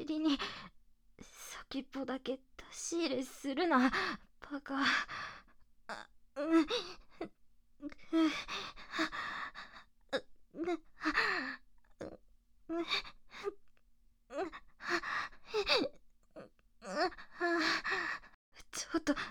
尻に先っぽだけ出し入れするな、バカ。ちょっと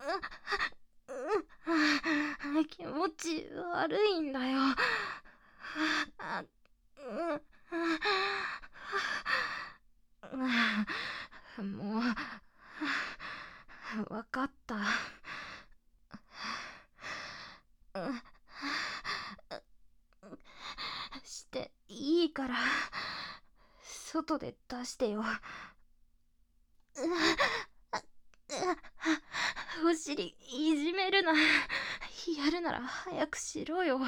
気持ち悪いんだよ。もうわかった。していいから外で出してよ。お尻いじめるな。やるなら早くしろよ。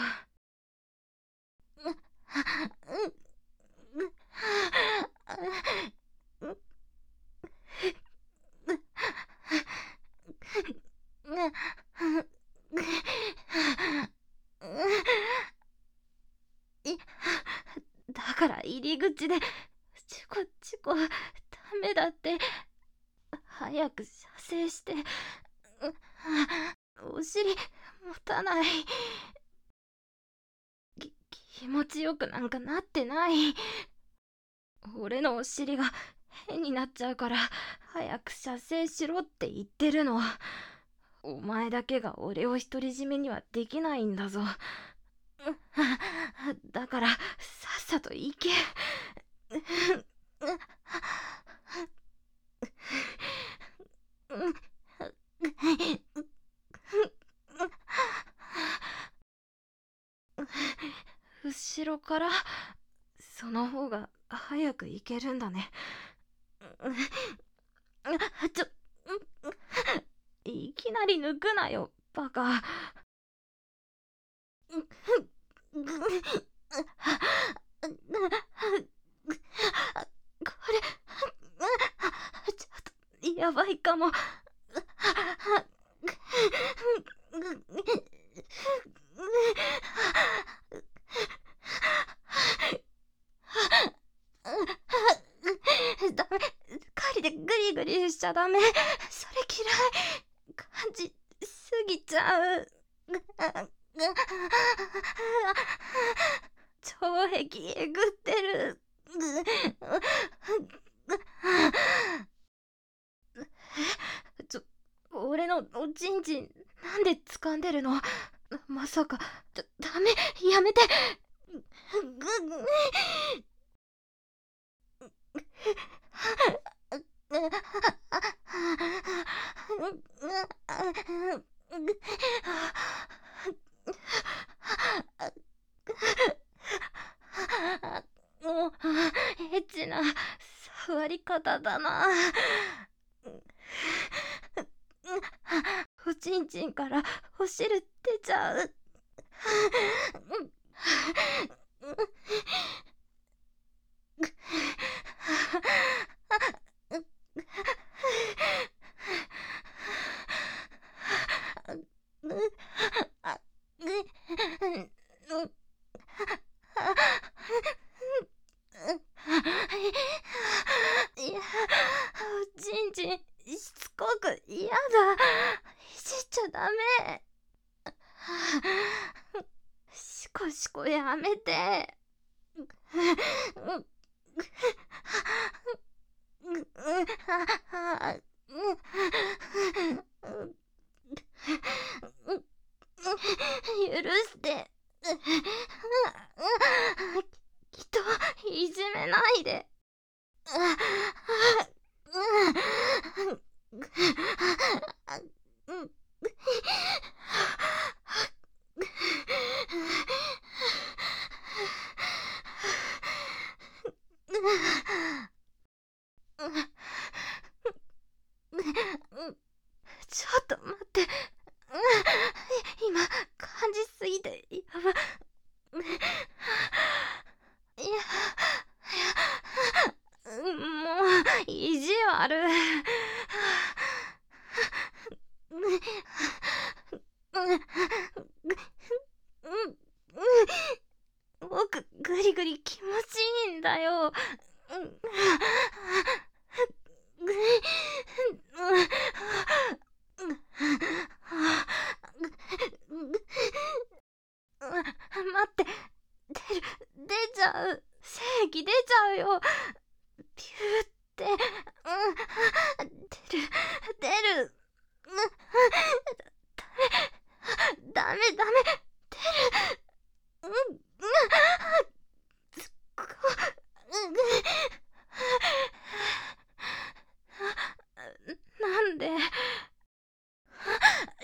だから入り口でチコチコダメだって。早く射精して。お尻持たない。気持ちよくなんかなってない。俺のお尻が変になっちゃうから早く射精しろって言ってるの。お前だけが俺を独り占めにはできないんだぞ。だからさっさと行け。後ろからその方が早く行けるんだね。いきなり抜くなよ、バカ。これちょっとやばいかも。ダメ、狩りでグリグリしちゃダメ。それ嫌い。感じすぎちゃう。腸壁えぐってる。俺のおちんちんなんで掴んでるの。まさかダメ、やめて。もうエッチな触り方だな。おちんちんからお汁出ちゃう。いや、おちんちんしつこく嫌だ。いじっちゃダメ。シコシコやめて。許して。人いじめないで。ちょっと待って。今感じすぎてやば。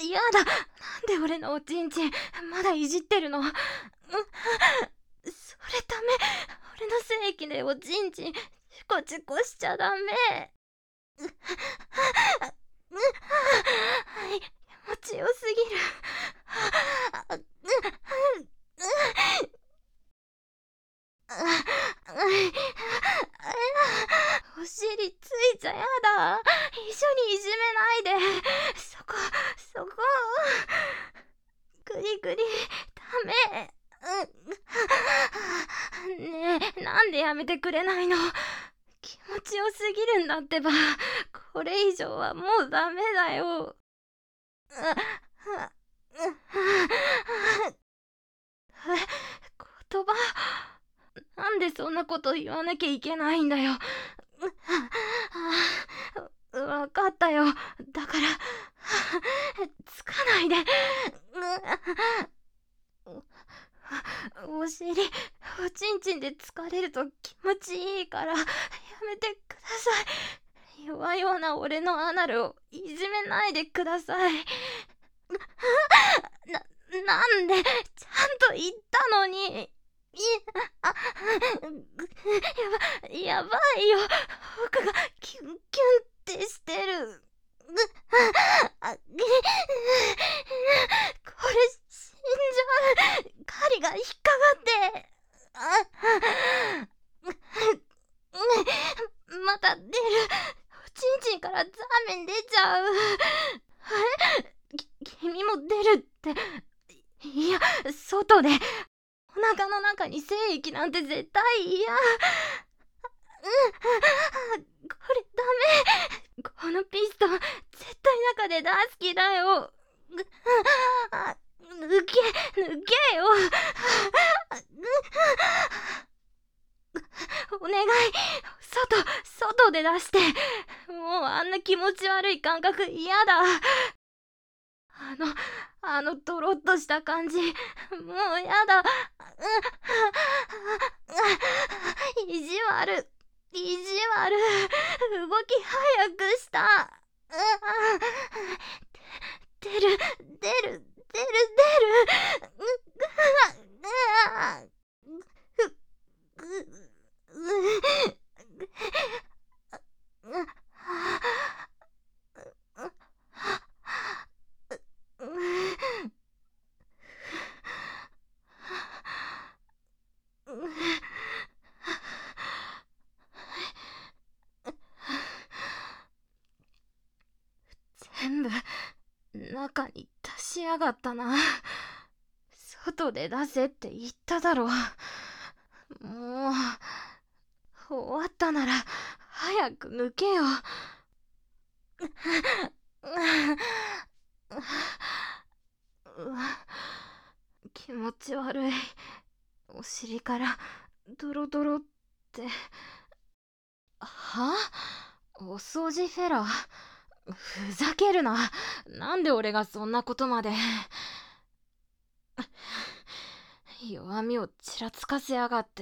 やだ。なんで俺のおちんちんまだいじってるの？それダメ。俺の精液でおちんちんチコチコしちゃダメ。気持ちよすぎる。お尻ついちゃやだ。一緒にいじめないで。そこグリグリダメ。ねえ、なんでやめてくれないの？気持ちよすぎるんだってば。これ以上はもうダメだよ。言葉、なんでそんなこと言わなきゃいけないんだよ。わかったよ。だからつかないで。お尻、おちんちんで疲れると気持ちいいからやめてください。弱々な俺のアナルをいじめないでください。なんでちゃんと言ったのに。やばいよ。僕がキュンキュンってしてる。これ死んじゃう。針が引っかかって。また出る。おちんちんからザーメン出ちゃう。君も出るって。いや、外で。お腹の中に精液なんて絶対嫌。これダメ。このピストン絶対中で出す気だよ。抜けよ。お願い、外で出して。もうあんな気持ち悪い感覚嫌だ。あのドロッとした感じ、もうやだ。意地悪。動き早くした。出る。全部中に出しやがったな。外で出せって言っただろ。もう終わったなら早く抜けよ。気持ち悪い。お尻からドロドロって。は？お掃除フェラ。ふざけるな。なんで俺がそんなことまで。弱みをちらつかせやがって。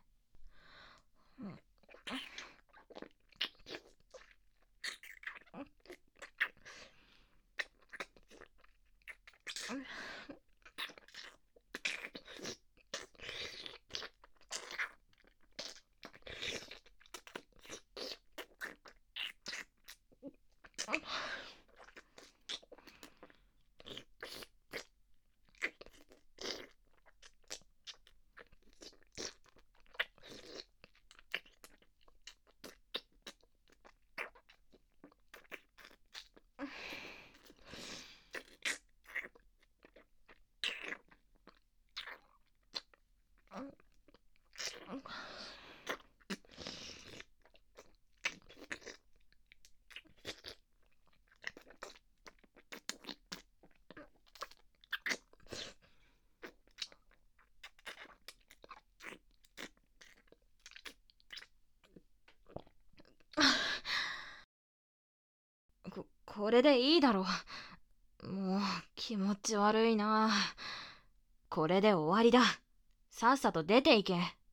これでいいだろ。もう気持ち悪いな。これで終わりだ。さっさと出ていけ。